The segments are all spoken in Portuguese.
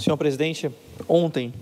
Senhor presidente, ontem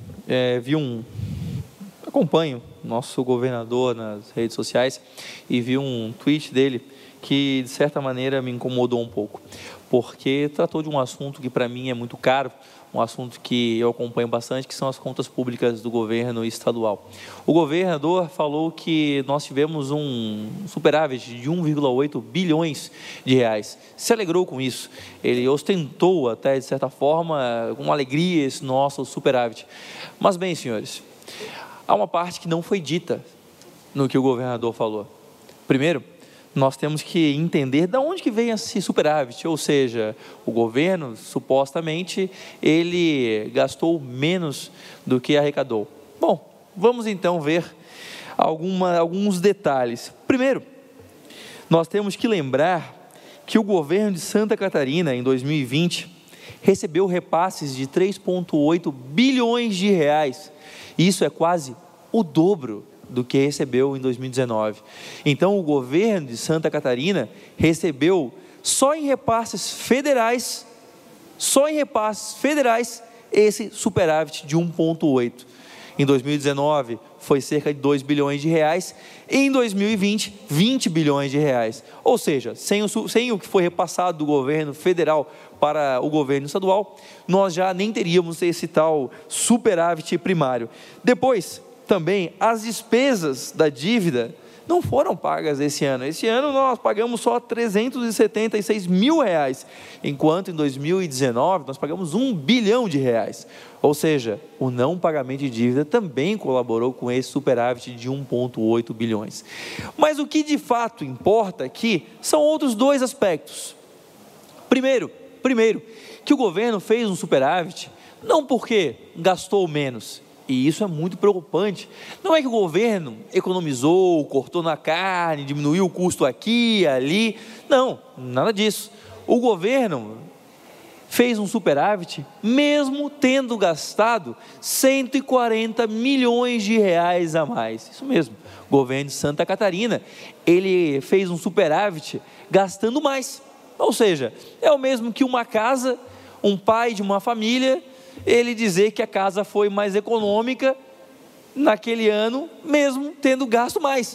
acompanho nosso governador nas redes sociais e vi um tweet dele que, de certa maneira, me incomodou um pouco, porque tratou de um assunto que para mim é muito caro, um assunto que eu acompanho bastante, que são as contas públicas do governo estadual. O governador falou que nós tivemos um superávit de 1,8 bilhões de reais. Se alegrou com isso. Ele ostentou até, de certa forma, com alegria esse nosso superávit. Mas bem, senhores, há uma parte que não foi dita no que o governador falou. Primeiro, nós temos que entender de onde que vem esse superávit, ou seja, o governo, supostamente, ele gastou menos do que arrecadou. Bom, vamos então ver alguns detalhes. Primeiro, nós temos que lembrar que o governo de Santa Catarina, em 2020, recebeu repasses de 3,8 bilhões de reais. Isso é quase o dobro do que recebeu em 2019. Então, o governo de Santa Catarina recebeu, só em repasses federais, esse superávit de 1,8. Em 2019, foi cerca de 2 bilhões de reais. Em 2020, 20 bilhões de reais. Ou seja, sem o que foi repassado do governo federal para o governo estadual, nós já nem teríamos esse tal superávit primário. Depois, também, as despesas da dívida não foram pagas esse ano. Esse ano nós pagamos só 376 mil reais, enquanto em 2019 nós pagamos 1 bilhão de reais. Ou seja, o não pagamento de dívida também colaborou com esse superávit de 1,8 bilhões. Mas o que de fato importa aqui são outros dois aspectos. Primeiro, que o governo fez um superávit não porque gastou menos. E isso é muito preocupante. Não é que o governo economizou, cortou na carne, diminuiu o custo aqui, ali. Não, nada disso. O governo fez um superávit, mesmo tendo gastado 140 milhões de reais a mais. Isso mesmo, o governo de Santa Catarina, ele fez um superávit gastando mais. Ou seja, é o mesmo que uma casa, um pai de uma família, ele dizer que a casa foi mais econômica naquele ano, mesmo tendo gasto mais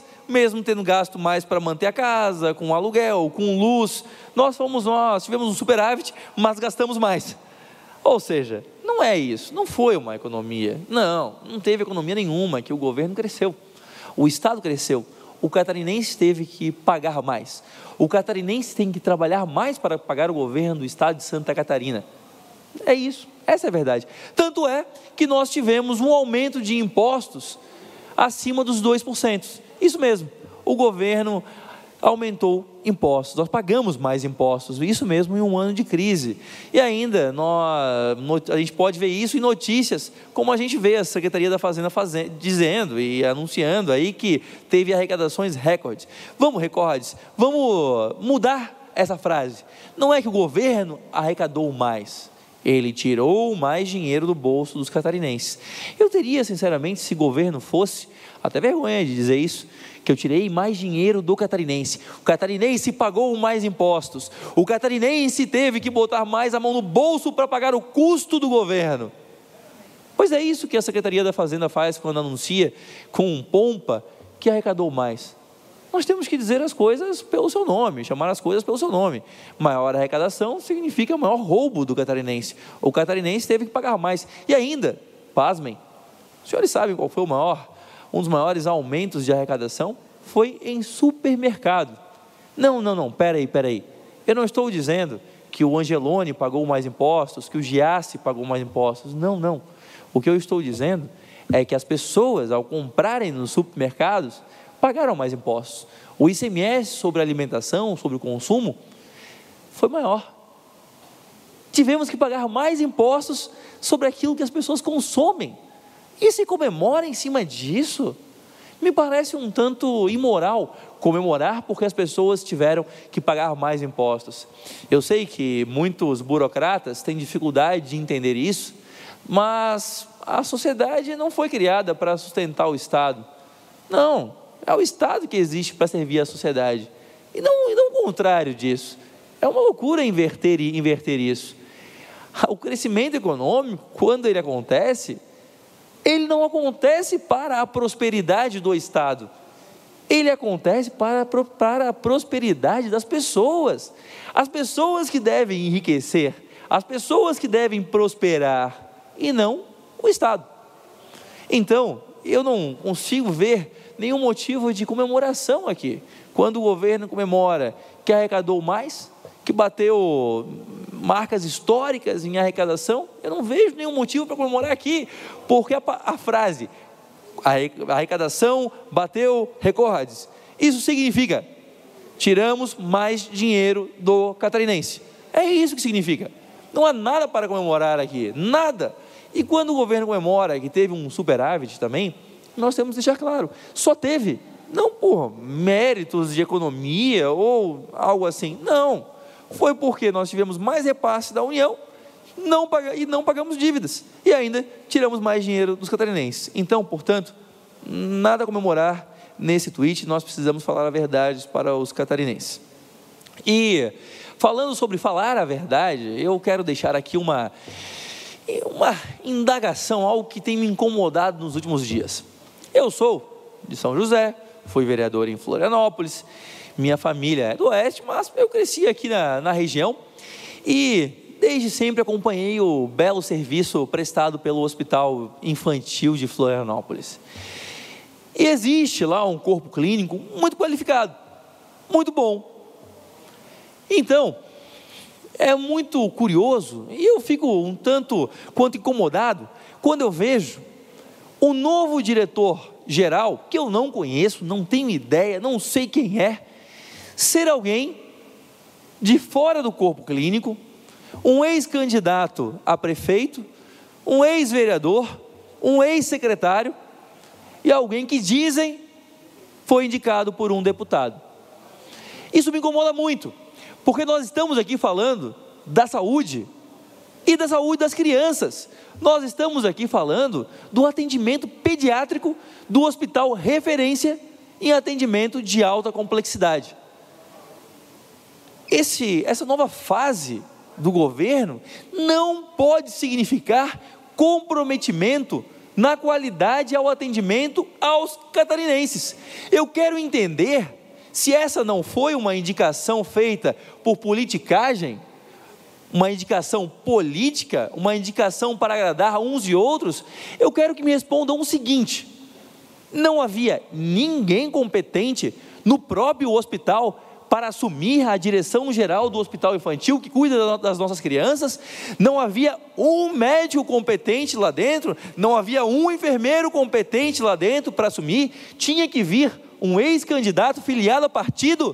para manter a casa, com aluguel, com luz. Nós tivemos um superávit, mas gastamos mais. Ou seja, não é isso, não foi uma economia, não teve economia nenhuma, que o governo cresceu, o estado cresceu, o catarinense teve que pagar mais, o catarinense tem que trabalhar mais para pagar o governo do estado de Santa Catarina. É isso, essa é a verdade. Tanto é que nós tivemos um aumento de impostos acima dos 2%. Isso mesmo, o governo aumentou impostos, nós pagamos mais impostos, isso mesmo em um ano de crise. E ainda, a gente pode ver isso em notícias, como a gente vê a Secretaria da Fazenda dizendo e anunciando aí que teve arrecadações recordes. Vamos mudar essa frase. Não é que o governo arrecadou mais, ele tirou mais dinheiro do bolso dos catarinenses. Eu teria, sinceramente, se governo fosse, até vergonha de dizer isso, que eu tirei mais dinheiro do catarinense. O catarinense pagou mais impostos. O catarinense teve que botar mais a mão no bolso para pagar o custo do governo. Pois é isso que a Secretaria da Fazenda faz quando anuncia com pompa que arrecadou mais. Nós temos que dizer as coisas pelo seu nome, chamar as coisas pelo seu nome. Maior arrecadação significa maior roubo do catarinense. O catarinense teve que pagar mais. E ainda, pasmem, os senhores sabem qual foi um dos maiores aumentos de arrecadação? Foi em supermercado. Não, peraí. Eu não estou dizendo que o Angelone pagou mais impostos, que o Giasse pagou mais impostos. Não. O que eu estou dizendo é que as pessoas, ao comprarem nos supermercados, pagaram mais impostos. O ICMS sobre a alimentação, sobre o consumo, foi maior. Tivemos que pagar mais impostos sobre aquilo que as pessoas consomem. E se comemora em cima disso? Me parece um tanto imoral comemorar porque as pessoas tiveram que pagar mais impostos. Eu sei que muitos burocratas têm dificuldade de entender isso, mas a sociedade não foi criada para sustentar o Estado. Não. É o Estado que existe para servir a sociedade, e não o contrário disso. É uma loucura inverter isso. O crescimento econômico, quando ele acontece, ele não acontece para a prosperidade do Estado, ele acontece para a prosperidade das pessoas. As pessoas que devem enriquecer, as pessoas que devem prosperar, e não o Estado. Então, eu não consigo ver nenhum motivo de comemoração aqui, quando o governo comemora que arrecadou mais, que bateu marcas históricas em arrecadação. Eu não vejo nenhum motivo para comemorar aqui, porque a frase, a arrecadação bateu recordes, isso significa, tiramos mais dinheiro do catarinense. É isso que significa. Não há nada para comemorar aqui, nada. E quando o governo comemora que teve um superávit também, nós temos que deixar claro, só teve, não por méritos de economia ou algo assim, não, foi porque nós tivemos mais repasse da União e não pagamos dívidas, e ainda tiramos mais dinheiro dos catarinenses. Então, portanto, nada a comemorar nesse tweet, nós precisamos falar a verdade para os catarinenses. E falando sobre falar a verdade, eu quero deixar aqui uma indagação, algo que tem me incomodado nos últimos dias. Eu sou de São José, fui vereador em Florianópolis, minha família é do Oeste, mas eu cresci aqui na região, e desde sempre acompanhei o belo serviço prestado pelo Hospital Infantil de Florianópolis. E existe lá um corpo clínico muito qualificado, muito bom. Então, é muito curioso, e eu fico um tanto quanto incomodado, quando eu vejo o novo diretor-geral, que eu não conheço, não tenho ideia, não sei quem é, ser alguém de fora do corpo clínico, um ex-candidato a prefeito, um ex-vereador, um ex-secretário, e alguém que dizem foi indicado por um deputado. Isso me incomoda muito, porque nós estamos aqui falando da saúde, e da saúde das crianças. Nós estamos aqui falando do atendimento pediátrico do hospital referência em atendimento de alta complexidade. Essa nova fase do governo não pode significar comprometimento na qualidade ao atendimento aos catarinenses. Eu quero entender se essa não foi uma indicação feita por politicagem, uma indicação política, uma indicação para agradar uns e outros. Eu quero que me respondam o seguinte: não havia ninguém competente no próprio hospital para assumir a direção geral do hospital infantil que cuida das nossas crianças? Não havia um médico competente lá dentro? Não havia um enfermeiro competente lá dentro para assumir? Tinha que vir um ex-candidato filiado a partido?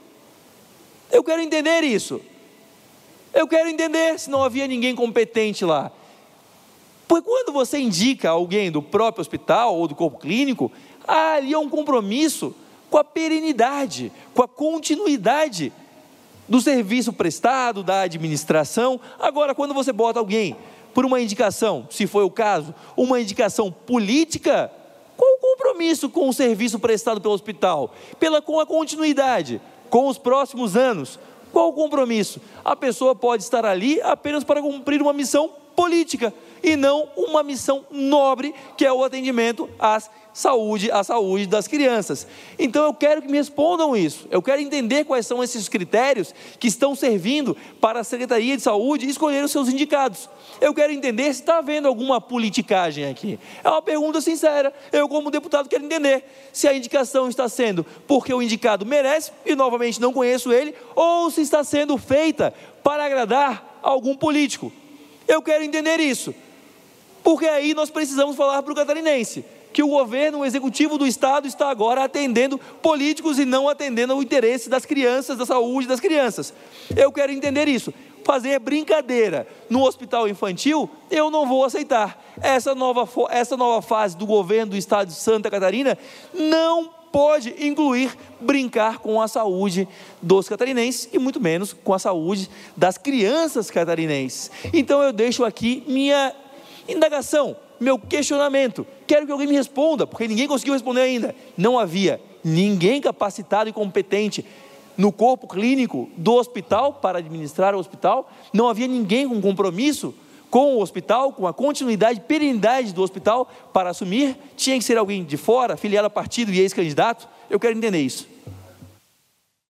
Eu quero entender isso. Eu quero entender se não havia ninguém competente lá. Porque quando você indica alguém do próprio hospital ou do corpo clínico, ali é um compromisso com a perenidade, com a continuidade do serviço prestado, da administração. Agora, quando você bota alguém por uma indicação, se foi o caso, uma indicação política, qual o compromisso com o serviço prestado pelo hospital? Com a continuidade, com os próximos anos? Qual o compromisso? A pessoa pode estar ali apenas para cumprir uma missão política, e não uma missão nobre, que é o atendimento à saúde das crianças. Então eu quero que me respondam isso, eu quero entender quais são esses critérios que estão servindo para a Secretaria de Saúde escolher os seus indicados. Eu quero entender se está havendo alguma politicagem aqui. É uma pergunta sincera. Eu, como deputado, quero entender se a indicação está sendo porque o indicado merece, e novamente não conheço ele, ou se está sendo feita para agradar algum político. Eu quero entender isso, porque aí nós precisamos falar para o catarinense que o governo, o executivo do Estado está agora atendendo políticos e não atendendo o interesse das crianças, da saúde das crianças. Eu quero entender isso. Fazer brincadeira no hospital infantil, eu não vou aceitar. Essa nova fase do governo do Estado de Santa Catarina não pode incluir brincar com a saúde dos catarinenses, e muito menos com a saúde das crianças catarinenses. Então eu deixo aqui minha indagação, meu questionamento. Quero que alguém me responda, porque ninguém conseguiu responder ainda. Não havia ninguém capacitado e competente no corpo clínico do hospital para administrar o hospital, não havia ninguém com compromisso com o hospital, com a continuidade, perenidade do hospital para assumir, tinha que ser alguém de fora, filiado a partido e ex-candidato. Eu quero entender isso.